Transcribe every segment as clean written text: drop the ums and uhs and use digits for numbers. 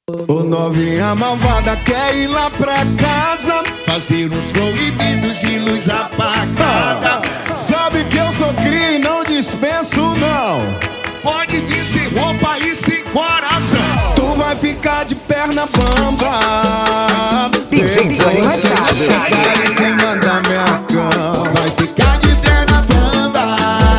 Ô novinha malvada quer ir lá pra casa fazer uns proibidos de luz apagada. Sabe que eu sou cria e não dispenso não. Pode vir sem roupa e sem coração. Tu vai ficar de perna bamba. DJ Johnny Machado. Ficar em cima da minha cama. Vai ficar de perna bamba.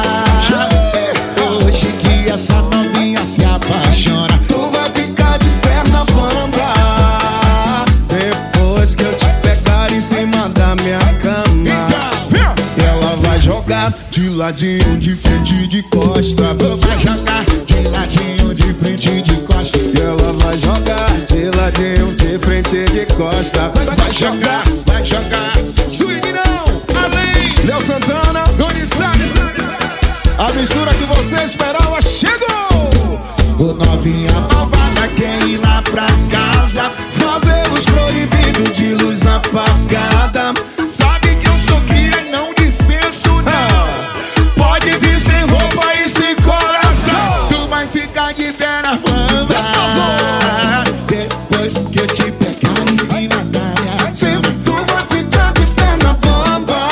Hoje que essa novinha se apaixona. Tu vai ficar de perna bamba depois que eu te pegar em cima da minha cama. Ela vai jogar de ladinho, de frente, de costa. Vai jogar de ladinho, de frente, de costa. Ela vai jogar de ladinho, de frente, de costa. Vai jogar, vai jogar. Swing não, além. Léo Santana, Goni Salles. a mistura que você esperava chegou. O novinha malvada quer ir lá pra casa Fazer os proibidos de luz apagada. Sabe que eu sou cria e não dispenso não. Pode vir sem roupa e sem coração. Tu vai ficar de perna bamba depois que eu te pegar em cima da minha cama. Tu vai ficar de perna bamba.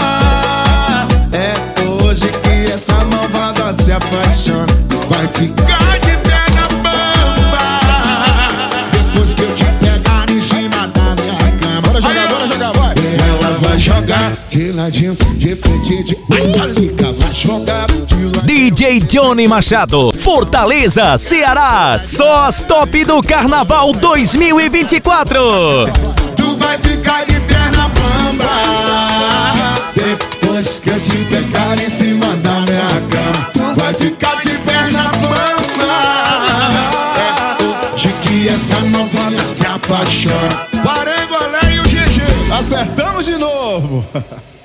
É hoje que essa malvada se apaixona. Vai ficar de perna bamba depois que eu te pegar em cima da minha cama. Bora jogar, vai. Ela vai jogar de ladinho, de frente, de Italica. Vai jogar de ladinho. DJ Johnny Machado, Fortaleza, Ceará. Só as top do Carnaval 2024. Tu vai ficar de perna bamba depois que eu te pegar em cima da minha cama. Tu vai ficar de perna bamba. É hoje que essa novinha se apaixona. Parangolé e o GG. Acertamos de novo.